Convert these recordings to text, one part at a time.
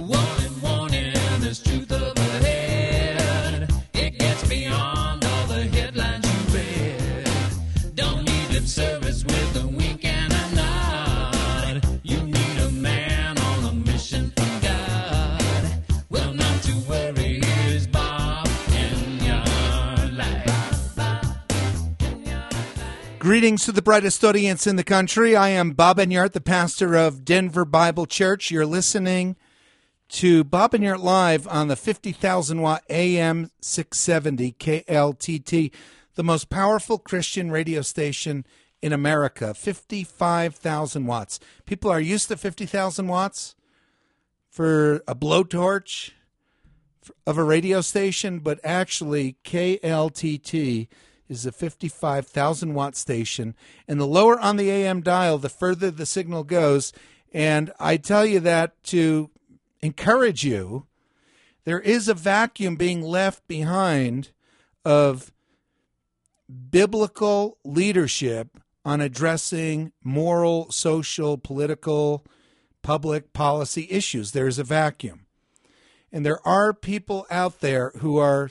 Warning, warning, there's truth up ahead. It gets beyond all the headlines you read. Don't need lip service with a wink and a nod. You need a man on a mission from God. Well, not to worry, here's Bob in your life. Greetings to the brightest audience in the country. I am Bob Enyart, the pastor of Denver Bible Church. You're listening to Bob Enyart Live on the 50,000-watt AM 670 KLTT, the most powerful Christian radio station in America, 55,000 watts. People are used to 50,000 watts for a blowtorch of a radio station, but actually KLTT is a 55,000-watt station, and the lower on the AM dial, the further the signal goes. And I tell you that to encourage you. There is a vacuum being left behind of biblical leadership on addressing moral, social, political, public policy issues. There's a vacuum. And there are people out there who are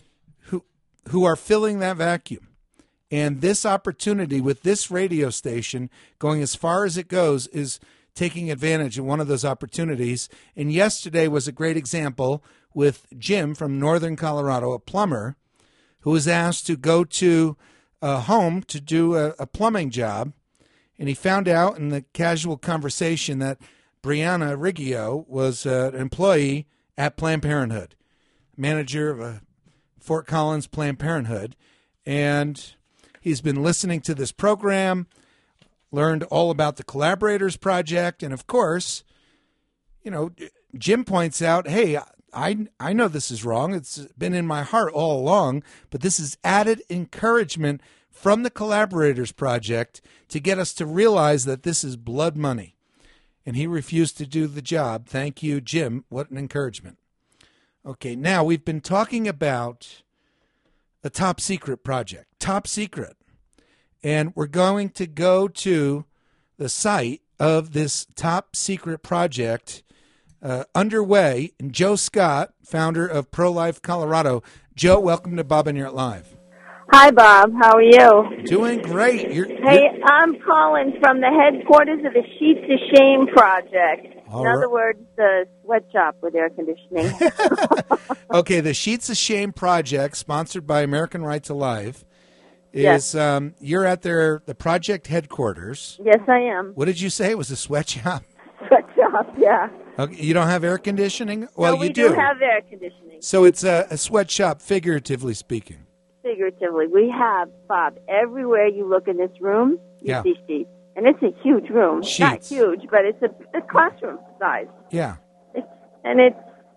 filling that vacuum. And this opportunity with this radio station going as far as it goes is taking advantage of one of those opportunities. And yesterday was a great example with Jim from Northern Colorado, a plumber, who was asked to go to a home to do a plumbing job. And he found out in the casual conversation that Brianna Riggio was an employee at Planned Parenthood, manager of a Fort Collins Planned Parenthood. And he's been listening to this program, learned all about the Collaborators Project. And of course, you know, Jim points out, hey, I know this is wrong. It's been in my heart all along, but this is added encouragement from the Collaborators Project to get us to realize that this is blood money. And he refused to do the job. Thank you, Jim. What an encouragement. Okay, now we've been talking about the Top Secret Project. Top Secret. And we're going to go to the site of this Top Secret Project underway. And Joe Scott, founder of Pro-Life Colorado. Joe, welcome to Bob Enyart Live. Hi, Bob. How are you? Doing great. I'm calling from the headquarters of the Sheets of Shame Project. In other words, the sweatshop with air conditioning. Okay, the Sheets of Shame Project, sponsored by American Right to Life, is you're at the project headquarters. Yes, I am. What did you say? It was a sweatshop? Sweatshop, yeah. Okay, you don't have air conditioning? Well, no, we you do. have air conditioning. So it's a sweatshop, figuratively speaking. Figuratively. We have, Bob, everywhere you look in this room, you see sheets. And it's a huge room. Sheets. Not huge, but it's a classroom size. Yeah. It's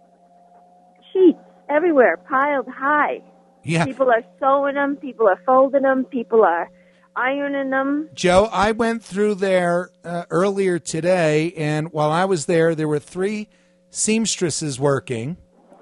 sheets everywhere, piled high. Yeah. People are sewing them. People are folding them. People are ironing them. Joe, I went through there earlier today, and while I was there were 3 seamstresses working.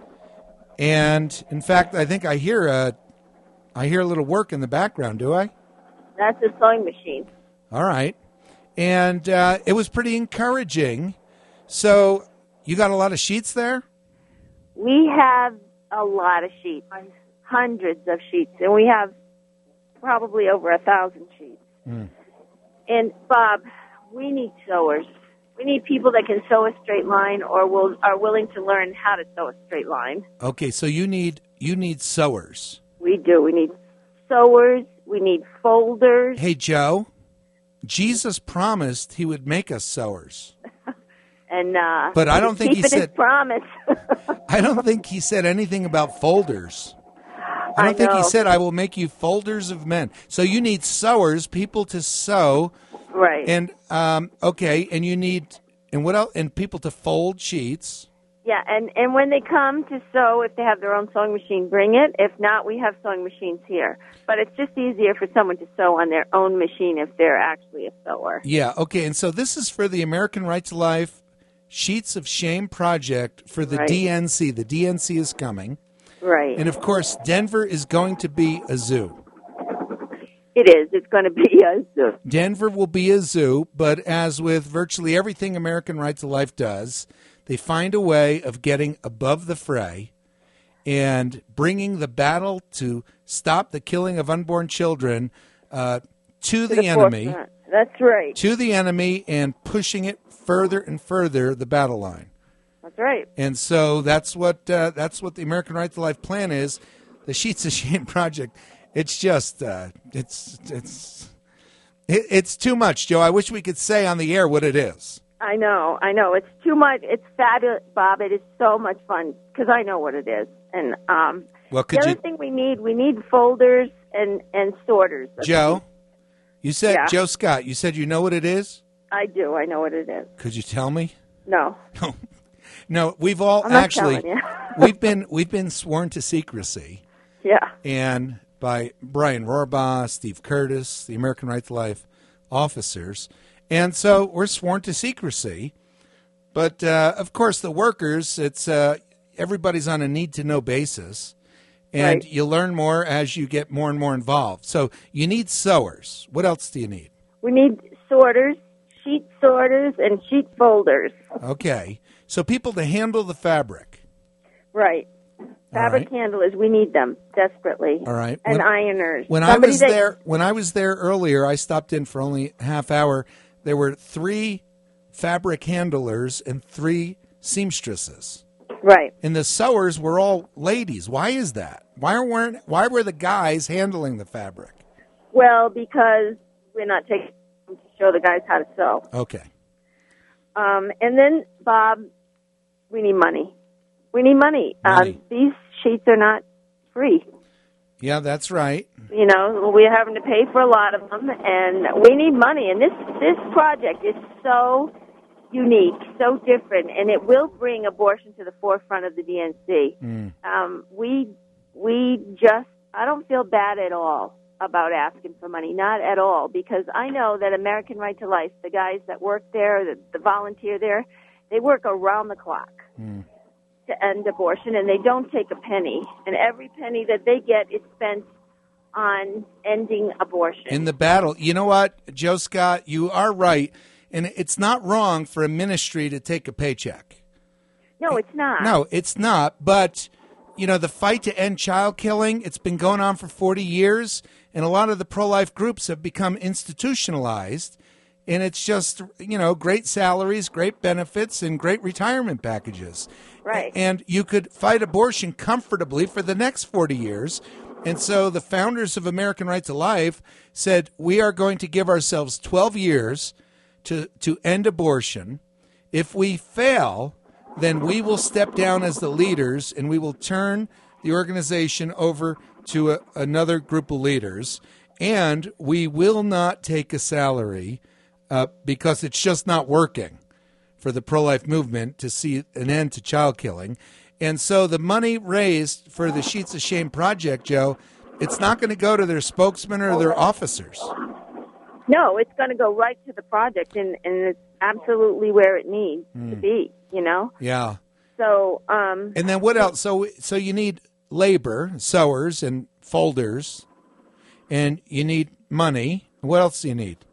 And, in fact, I think I hear a little work in the background, do I? That's a sewing machine. All right. And it was pretty encouraging. So you got a lot of sheets there? We have a lot of sheets, hundreds of sheets, and we have probably over 1,000 sheets. Mm. And, Bob, we need sewers. We need people that can sew a straight line or are willing to learn how to sew a straight line. Okay, so you need sewers. We do. We need sewers. We need folders. Hey, Joe, Jesus promised he would make us sewers. And but I don't think he said his promise. I don't think he said anything about folders. I don't think he said, I will make you folders of men. So you need sewers, people to sew. Right. And, okay, and you need, and what else? And people to fold sheets. Yeah, and when they come to sew, if they have their own sewing machine, bring it. If not, we have sewing machines here. But it's just easier for someone to sew on their own machine if they're actually a sewer. Yeah, okay, and so this is for the American Right to Life Sheets of Shame Project for the DNC. The DNC is coming. Right. And, of course, Denver is going to be a zoo. It is. It's going to be a zoo. Denver will be a zoo, but as with virtually everything American Right to Life does, they find a way of getting above the fray and bringing the battle to stop the killing of unborn children to the enemy. Forefront. That's right. To the enemy and pushing it further and further the battle line. That's right. And so that's what the American Right to Life plan is. The Sheets of Shame Project. It's just it's too much, Joe. I wish we could say on the air what it is. I know. It's too much. It's fabulous, Bob. It is so much fun because I know what it is. And well, the other thing we need folders and sorters. Joe, you said, Yeah. Joe Scott, you said you know what it is? I do. I know what it is. Could you tell me? No. No, we've all I'm not actually telling you. we've been sworn to secrecy. Yeah. And by Brian Rohrbaugh, Steve Curtis, the American Right to Life officers. And so we're sworn to secrecy. But, of course, the workers, it's everybody's on a need-to-know basis. And Right. you learn more as you get more and more involved. So you need sewers. What else do you need? We need sorters, sheet sorters, and sheet folders. Okay. So people to handle the fabric. Right. Fabric right. handlers, we need them desperately. All right. And ironers. When I was there earlier, I stopped in for only a half hour. There were 3 fabric handlers and 3 seamstresses. Right. And the sewers were all ladies. Why is that? Why were the guys handling the fabric? Well, because we're not taking time to show the guys how to sew. Okay. And then, Bob, we need money. We need money. Money. These sheets are not free. Yeah, that's right. You know, we're having to pay for a lot of them, and we need money. And this project is so unique, so different, and it will bring abortion to the forefront of the DNC. I don't feel bad at all about asking for money, not at all, because I know that American Right to Life, the guys that work there, the volunteer there, they work around the clock to end abortion, and they don't take a penny. And every penny that they get is spent on ending abortion. In the battle. You know what, Joe Scott, you are right. And it's not wrong for a ministry to take a paycheck. No, it's not. No, it's not. But, you know, the fight to end child killing, it's been going on for 40 years. And a lot of the pro-life groups have become institutionalized. And it's just, you know, great salaries, great benefits, and great retirement packages. Right. And you could fight abortion comfortably for the next 40 years. And so the founders of American Right to Life said, we are going to give ourselves 12 years to end abortion. If we fail, then we will step down as the leaders and we will turn the organization over to another group of leaders. And we will not take a salary because it's just not working for the pro-life movement to see an end to child killing. And so the money raised for the Sheets of Shame Project, Joe, it's not going to go to their spokesman or their officers. No, it's going to go right to the project, and it's absolutely where it needs to be, you know? Yeah. So, and then what else? So you need labor, sewers, and folders, and you need money. What else do you need?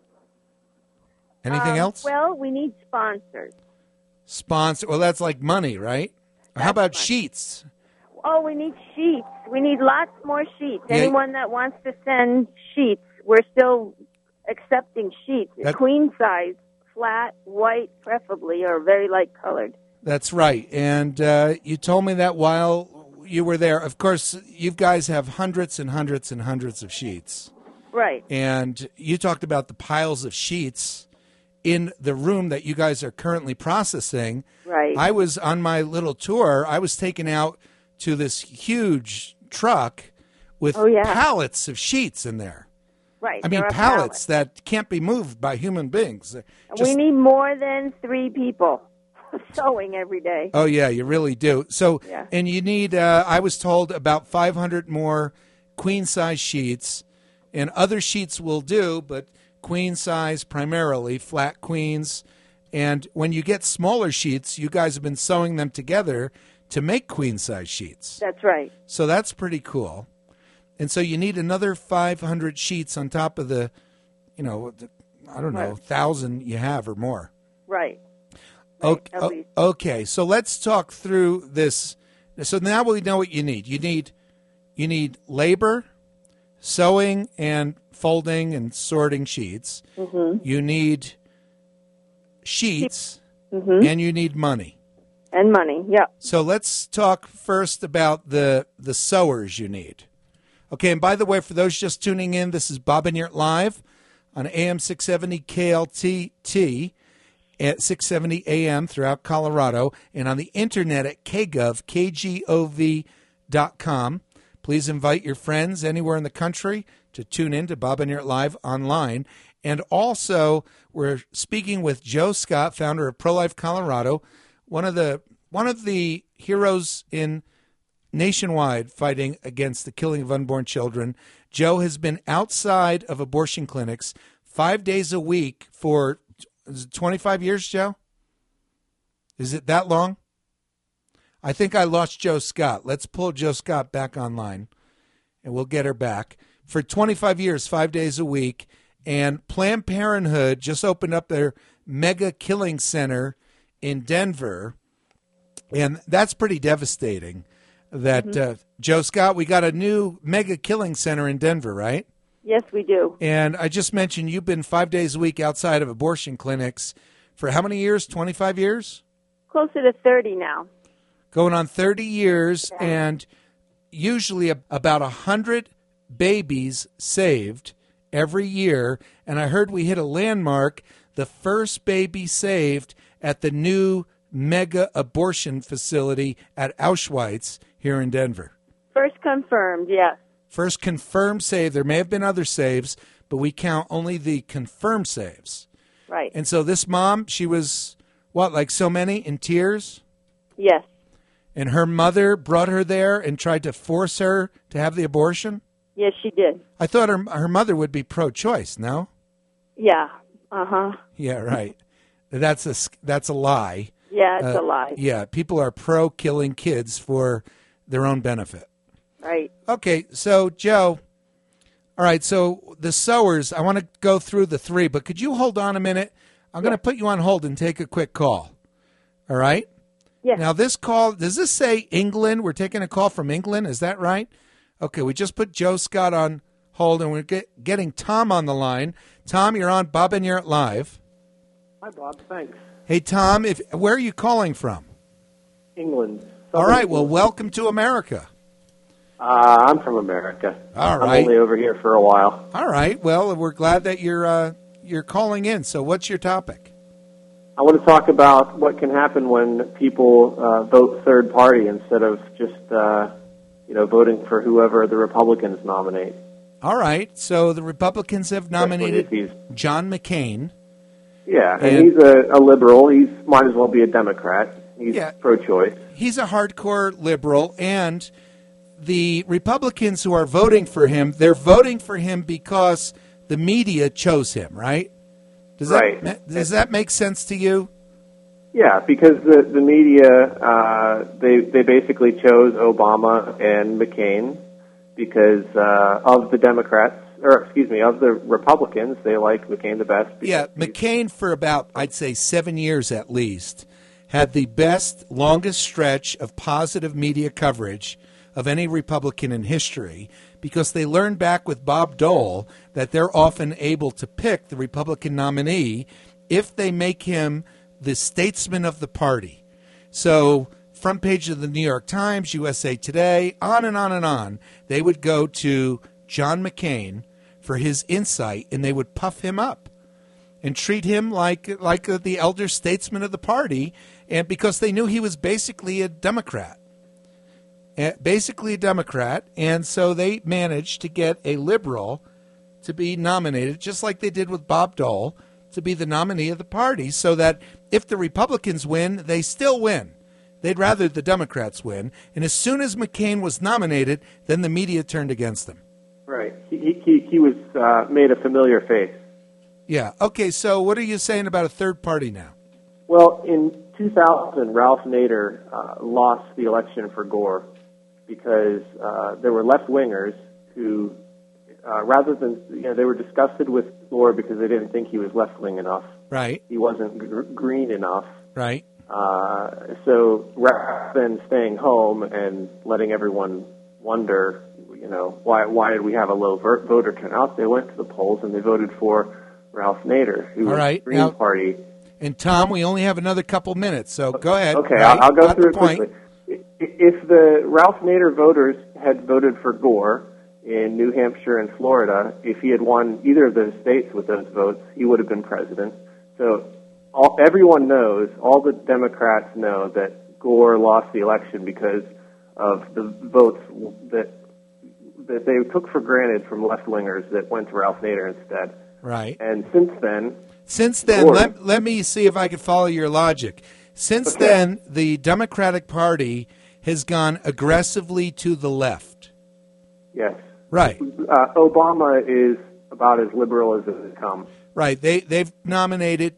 Anything else? Well, we need sponsors. Sponsor. Well, that's like money, right? How about sheets? Oh, we need sheets. We need lots more sheets. Yeah. Anyone that wants to send sheets, we're still accepting sheets. Queen size, flat, white, preferably, or very light colored. That's right. And you told me that while you were there. Of course, you guys have hundreds and hundreds and hundreds of sheets. Right. And you talked about the piles of sheets in the room that you guys are currently processing. Right. I was on my little tour. I was taken out to this huge truck with pallets of sheets in there. Right. I mean, pallets that can't be moved by human beings. We need more than 3 people sewing every day. Oh, yeah, you really do. So, Yeah. and you need, I was told, about 500 more queen-size sheets. And other sheets will do, but queen-size primarily, flat queens. And when you get smaller sheets, you guys have been sewing them together to make queen-size sheets. That's right. So that's pretty cool. And so you need another 500 sheets on top of the, 1,000 you have or more. Right. Okay, at least. okay, so let's talk through this. So now we know what you need. You need labor, sewing and folding and sorting sheets. Mm-hmm. You need sheets, and you need money. And money, yeah. So let's talk first about the sewers you need. Okay, and by the way, for those just tuning in, this is Bob and Yurt Live on AM 670 KLTT at 670 AM throughout Colorado, and on the internet at KGOV.com. Please invite your friends anywhere in the country to tune in to Bob and Yurt Live online. And also, we're speaking with Joe Scott, founder of Pro-Life Colorado, one of the heroes in nationwide fighting against the killing of unborn children. Joe has been outside of abortion clinics 5 days a week for, is it 25 years, Joe? Is it that long? I think I lost Joe Scott. Let's pull Joe Scott back online, and we'll get her back. For 25 years, 5 days a week, and Planned Parenthood just opened up their mega killing center in Denver, and that's pretty devastating. That Joe Scott, we got a new mega killing center in Denver, right? Yes, we do. And I just mentioned you've been 5 days a week outside of abortion clinics for how many years? 25 years? Closer to 30 now. Going on 30 years, and usually about 100 babies saved every year. And I heard we hit a landmark, the first baby saved at the new mega abortion facility at Auschwitz here in Denver. First confirmed, yes. First confirmed save. There may have been other saves, but we count only the confirmed saves. Right. And so this mom, she was, what, like so many, in tears? Yes. And her mother brought her there and tried to force her to have the abortion? Yes, she did. I thought her mother would be pro-choice, no? Yeah. Uh-huh. Yeah, right. That's a lie. Yeah, it's a lie. Yeah, people are pro-killing kids for their own benefit. Right. Okay, so, Joe, all right, so the sewers, I want to go through the three, but could you hold on a minute? I'm going to put you on hold and take a quick call. All right? Yes. Now, this call, does this say England? We're taking a call from England. Is that right? Okay, we just put Joe Scott on hold, and we're getting Tom on the line. Tom, you're on Bob and Yurt Live. Hi, Bob. Thanks. Hey, Tom, where are you calling from? England. All right, well, welcome to America. I'm from America. All right. I'm only over here for a while. All right, well, we're glad that you're calling in. So what's your topic? I want to talk about what can happen when people vote third party instead of just voting for whoever the Republicans nominate. All right, so the Republicans have nominated Especially if John McCain. Yeah, and he's a liberal. He might as well be a Democrat. He's pro-choice. He's a hardcore liberal, and the Republicans who are voting for him, they're voting for him because the media chose him, right? Does that make sense to you? Yeah, because the media, they basically chose Obama and McCain because of the Democrats, of the Republicans. They like McCain the best. Yeah, McCain for about, I'd say, 7 years at least, had the best, longest stretch of positive media coverage of any Republican in history, because they learned back with Bob Dole that they're often able to pick the Republican nominee if they make him the statesman of the party. So, front page of the New York Times, USA Today, on and on and on, they would go to John McCain for his insight, and they would puff him up and treat him like the elder statesman of the party, and because they knew he was basically a Democrat. And so they managed to get a liberal to be nominated, just like they did with Bob Dole, to be the nominee of the party, so that if the Republicans win, they still win. They'd rather the Democrats win. And as soon as McCain was nominated, then the media turned against him. Right. He was made a familiar face. Yeah. Okay, so what are you saying about a third party now? Well, in 2000, Ralph Nader lost the election for Gore because there were left-wingers who, rather than, they were disgusted with Gore because they didn't think he was left-wing enough. Right. He wasn't green enough. Right. So rather than staying home and letting everyone wonder, why did we have a low voter turnout, they went to the polls and they voted for Ralph Nader, who All was right. the Green Party. And Tom, we only have another couple minutes, so go ahead. Okay, Right. I'll go Got through the it point. quickly. If the Ralph Nader voters had voted for Gore in New Hampshire and Florida, if he had won either of those states with those votes, he would have been president. So everyone knows, all the Democrats know, that Gore lost the election because of the votes that they took for granted from left-wingers that went to Ralph Nader instead. Right. And since then, Gore, let me see if I can follow your logic. Since then, the Democratic Party has gone aggressively to the left. yes. Right. Obama is about as liberal as it has come. Right. They've nominated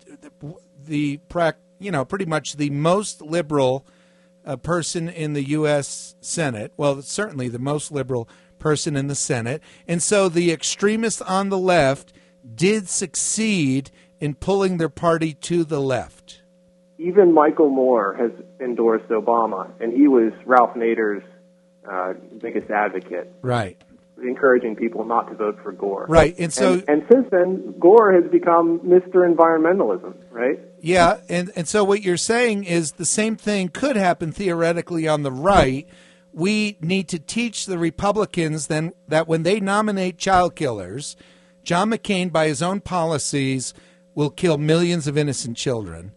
pretty much the most liberal person in the U.S. Senate. Well, certainly the most liberal person in the Senate. And so the extremists on the left did succeed in pulling their party to the left. Even Michael Moore has endorsed Obama, and he was Ralph Nader's biggest advocate, Right. encouraging people not to vote for Gore. Right. And so and since then, Gore has become Mr. Environmentalism, right? yeah, and so what you're saying is the same thing could happen theoretically on the right. We need to teach the Republicans then that when they nominate child killers, John McCain, by his own policies, will kill millions of innocent children.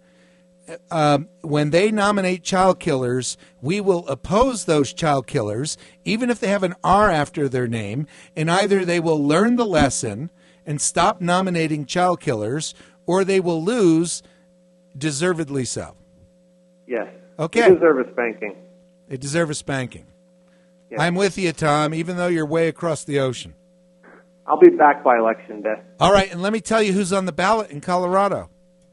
When they nominate child killers, we will oppose those child killers, even if they have an R after their name, and either they will learn the lesson and stop nominating child killers, or they will lose, deservedly so. Yes. Okay. They deserve a spanking. They deserve a spanking. Yes. I'm with you, Tom, even though you're way across the ocean. I'll be back by Election Day. All right, and let me tell you who's on the ballot in Colorado.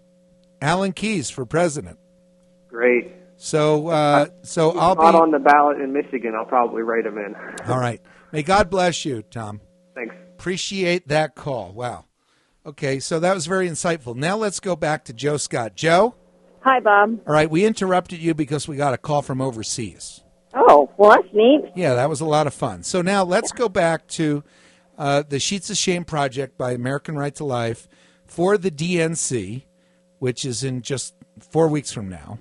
Alan Keyes for president. Great. So I'll Not be on the ballot in Michigan. I'll probably write him in. All right. May God bless you, Tom. Thanks. Appreciate that call. Wow. Okay, so that was very insightful. Now let's go back to Joe Scott. Joe? Hi, Bob. All right, we interrupted you because we got a call from overseas. Oh, well, that's neat. Yeah, that was a lot of fun. So now let's go back to the Sheets of Shame Project by American Right to Life for the DNC, which is in just 4 weeks from now.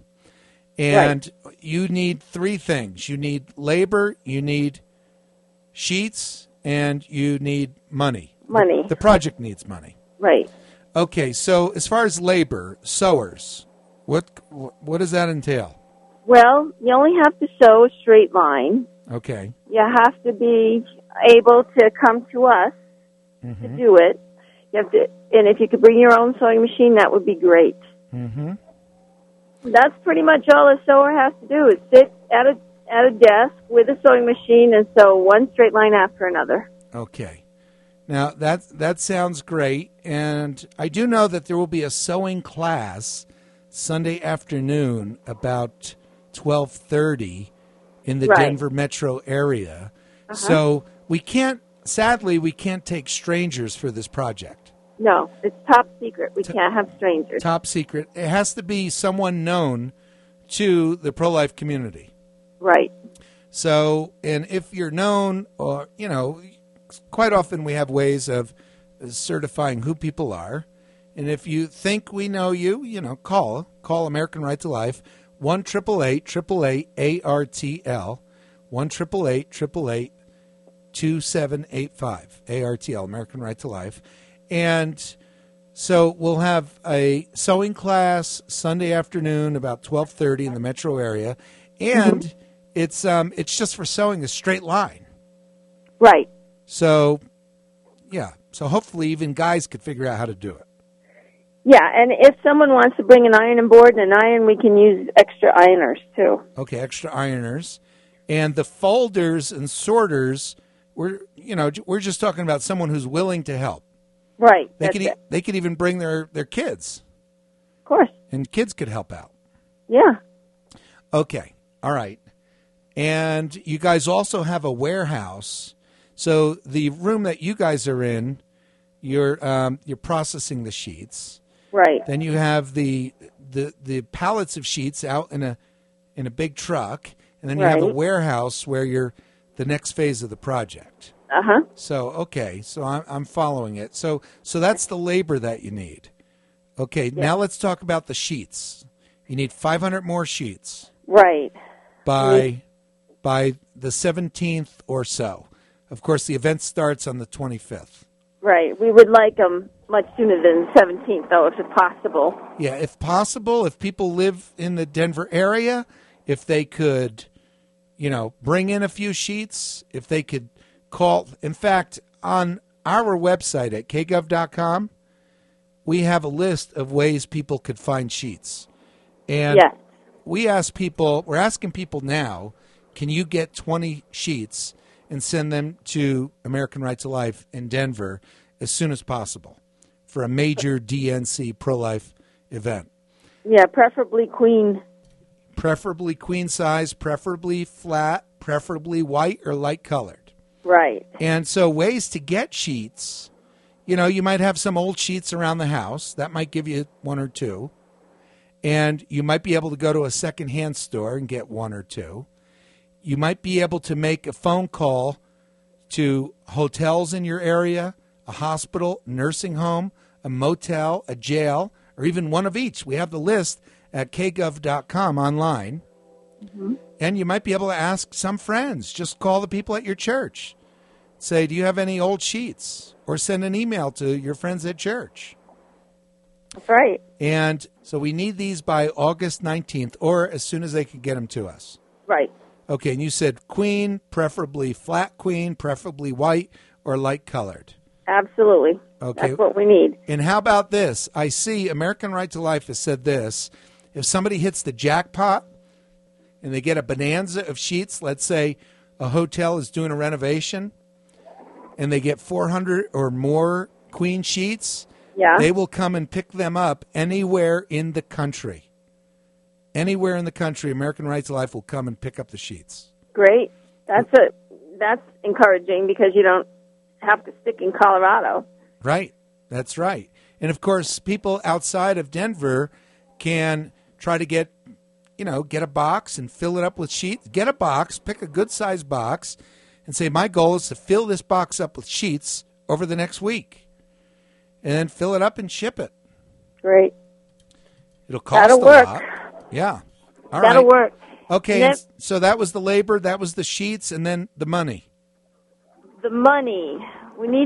And you need three things. You need labor, you need sheets, and you need money. Money. The project needs money. Right. Okay, so as far as labor, sewers, what does that entail? Well, you only have to sew a straight line. Okay. You have to be able to come to us to do it. You have to, and if you could bring your own sewing machine, that would be great. Mm-hmm. That's pretty much all a sewer has to do is sit at a desk with a sewing machine and sew one straight line after another. Okay. Now, that sounds great, and I do know that there will be a sewing class Sunday afternoon about 12:30 in the Denver metro area. So sadly, we can't take strangers for this project. No, it's top secret. We can't have strangers. Top secret. It has to be someone known to the pro-life community. Right. So, and if you're known, or, quite often we have ways of certifying who people are. And if you think we know you, call American Right to Life, 1-888-888-ARTL, 1-888-888-2785, ARTL, American Right to Life. And so we'll have a sewing class Sunday afternoon about 12:30 in the metro area, and it's just for sewing a straight line. Right. So, yeah. So hopefully even guys could figure out how to do it. Yeah, and if someone wants to bring an ironing board and an iron, we can use extra ironers too. Okay, extra ironers. And the folders and sorters, we're just talking about someone who's willing to help. Right. They could even bring their kids. Of course. And kids could help out. Yeah. Okay. All right. And you guys also have a warehouse. So the room that you guys are in, you're processing the sheets. Right. Then you have the the pallets of sheets out in a big truck, and then you have a Right. warehouse where you're the next phase of the project. Uh-huh. So okay, so I'm following it. So that's the labor that you need. Okay, now let's talk about the sheets. You need 500 more sheets Right. by the 17th or so. Of course, the event starts on the 25th. Right. We would like them much sooner than the 17th, though, if it's possible. Yeah, if possible, if people live in the Denver area, if they could, bring in a few sheets, if they could call. In fact, on our website at kgov.com, we have a list of ways people could find sheets. And Yes. we're asking people now, can you get 20 sheets and send them to American Right to Life in Denver as soon as possible for a major DNC pro-life event? Yeah, preferably queen. Preferably queen size, preferably flat, preferably white or light colored. Right. And so ways to get sheets, you might have some old sheets around the house. That might give you one or two. And you might be able to go to a secondhand store and get one or two. You might be able to make a phone call to hotels in your area, a hospital, nursing home, a motel, a jail, or even one of each. We have the list at kgov.com online. Mm-hmm. And you might be able to ask some friends. Just call the people at your church. Say, do you have any old sheets? Or send an email to your friends at church. That's right. And so we need these by August 19th, or as soon as they can get them to us. Right. Okay, and you said queen, preferably flat queen, preferably white or light colored. Absolutely. Okay. That's what we need. And how about this? I see American Right to Life has said this. If somebody hits the jackpot and they get a bonanza of sheets, let's say a hotel is doing a renovation and they get 400 or more queen sheets, Yeah. they will come and pick them up anywhere in the country. Anywhere in the country, American Right to Life will come and pick up the sheets. Great. That's encouraging because you don't have to stick in Colorado. Right. That's right. And of course, people outside of Denver can try to get a box and fill it up with sheets. Get a box, pick a good sized box, and say, my goal is to fill this box up with sheets over the next week. And then fill it up and ship it. Great. It'll cost That'll a work. lot. Yeah. All That'll right. work. Okay. And then- So that was the labor, that was the sheets, and then the money. The money. We need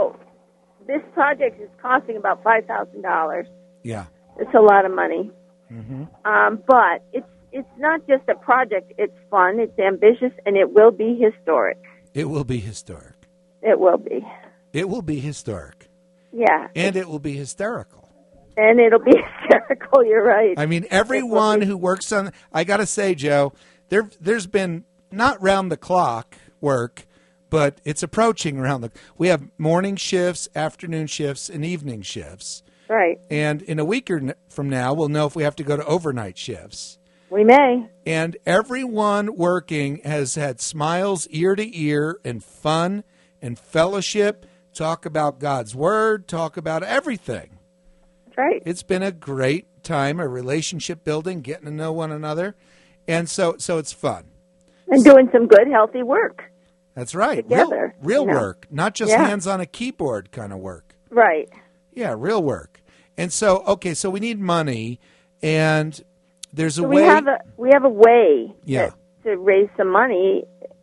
this project is costing about $5,000. Yeah. It's a lot of money. Mm-hmm. But it's not just a project. It's fun, it's ambitious, and it will be historic. It will be historic. It will be. It will be historic. Yeah. And it will be hysterical. And it'll be hysterical, you're right. I mean, everyone who works on, I got to say, Joe, there's been not round the clock work, but it's approaching we have morning shifts, afternoon shifts, and evening shifts. Right. And in a week from now, we'll know if we have to go to overnight shifts. We may. And everyone working has had smiles ear to ear and fun and fellowship, talk about God's word, talk about everything. That's right. It's been a great time, a relationship building, getting to know one another. And so it's fun. And doing some good, healthy work. That's right. Together, Real work, not just Yeah. hands on a keyboard kind of work. Right. Yeah, real work. And so, okay, so we need money, and there's a So way. we have a way Yeah. to raise some money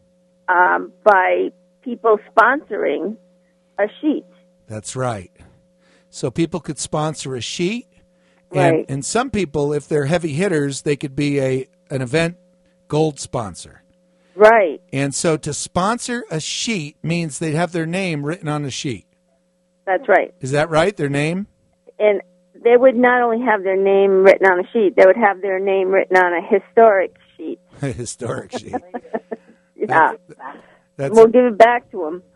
by people sponsoring a sheet. That's right. So people could sponsor a sheet, and, Right. and some people, if they're heavy hitters, they could be an event gold sponsor. Right. And so to sponsor a sheet means they'd have their name written on a sheet. That's right. Is that right? Their name? And they would not only have their name written on a sheet, they would have their name written on a historic sheet. A historic sheet. Yeah. That's We'll give it back to them.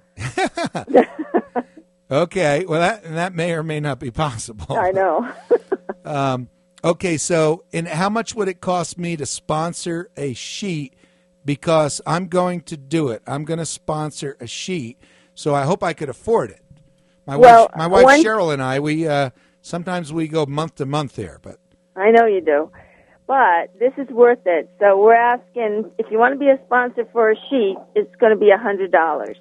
okay. Well, that may or may not be possible. I know. Okay, so and how much would it cost me to sponsor a sheet? Because I'm going to do it. I'm going to sponsor a sheet, so I hope I could afford it. My wife one- Cheryl and I, we sometimes we go month to month there, but I know you do. But this is worth it. So we're asking, if you want to be a sponsor for a sheet, it's going to be $100.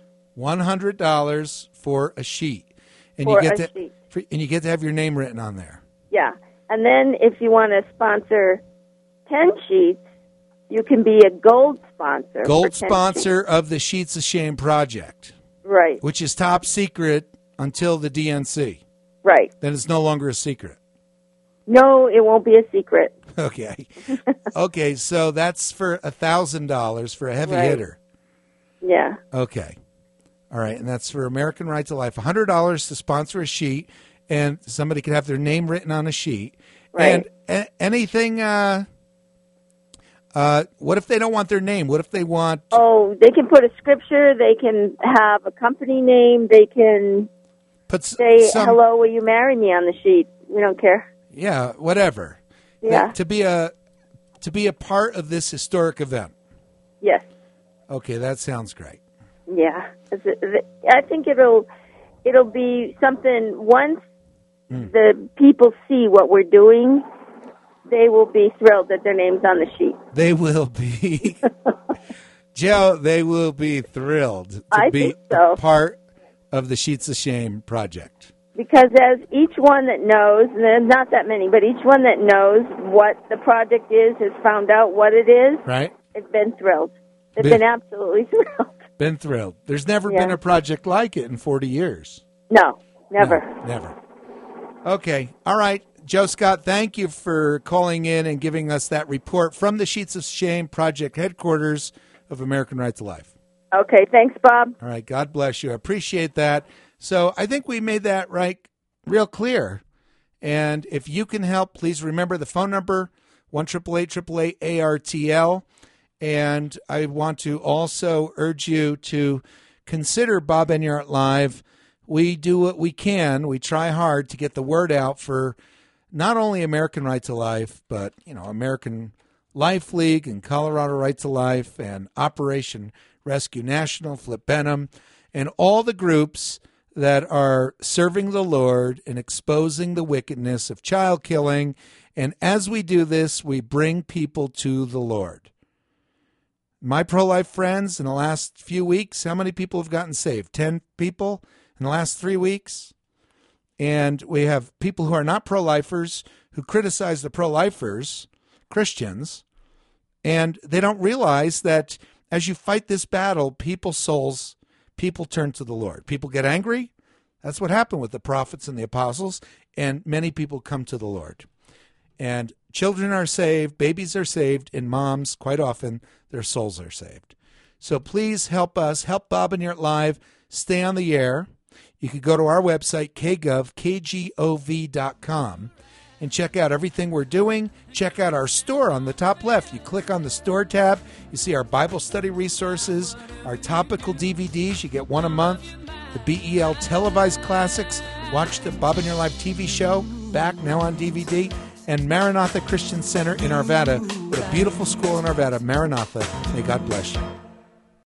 $100 for a sheet. And For you get a to sheet. and you get to have your name written on there. Yeah. And then if you want to sponsor 10 sheets, you can be a gold sponsor. Gold for 10 sponsor of the Sheets of Shame Project, Right. which is top secret until the DNC. Right. Then it's no longer a secret. No, it won't be a secret. Okay. Okay, so that's for $1,000 for a heavy Right. hitter. Yeah. Okay. All right, and that's for American Right to Life. $100 to sponsor a sheet, and somebody can have their name written on a sheet. Right. And anything, what if they don't want their name? What if they want... Oh, they can put a scripture. They can have a company name. They can put say, some, hello, will you marry me on the sheet? We don't care. Yeah, whatever. Yeah. To be a part of this historic event. Yes. Okay, that sounds great. Yeah. I think it'll be something, once the people see what we're doing, they will be thrilled that their name's on the sheet. They will be. Joe, they will be thrilled to I be think so. a part of the Sheets of Shame project. Because as each one that knows, and there's not that many, but each one that knows what the project is, has found out what it is, Right? has been thrilled. They've Been- been absolutely thrilled. Been thrilled. There's never Yeah. been a project like it in 40 years. No, never. No, never. Okay. All right. Joe Scott, thank you for calling in and giving us that report from the Sheets of Shame Project headquarters of American Right to Life. Okay, thanks, Bob. All right. God bless you. I appreciate that. So I think we made that real clear. And if you can help, please remember the phone number, 1-888-888-ARTL. And I want to also urge you to consider Bob Enyart Live. We do what we can. We try hard to get the word out for not only American Right to Life, but, American Life League and Colorado Right to Life and Operation Rescue National, Flip Benham, and all the groups that are serving the Lord and exposing the wickedness of child killing. And as we do this, we bring people to the Lord. My pro-life friends, in the last few weeks, how many people have gotten saved? 10 people in the last 3 weeks? And we have people who are not pro-lifers who criticize the pro-lifers, Christians, and they don't realize that as you fight this battle, people's souls, people turn to the Lord. People get angry. That's what happened with the prophets and the apostles, and many people come to the Lord. And children are saved, babies are saved, and moms, quite often, their souls are saved. So please help us, help Bob Enyart Live stay on the air. You can go to our website, kgov.com, and check out everything we're doing. Check out our store on the top left. You click on the store tab, you see our Bible study resources, our topical DVDs. You get one a month. The BEL televised classics. Watch the Bob Enyart Live TV show, back now on DVD. And Maranatha Christian Center in Arvada, a beautiful school in Arvada. Maranatha, may God bless you.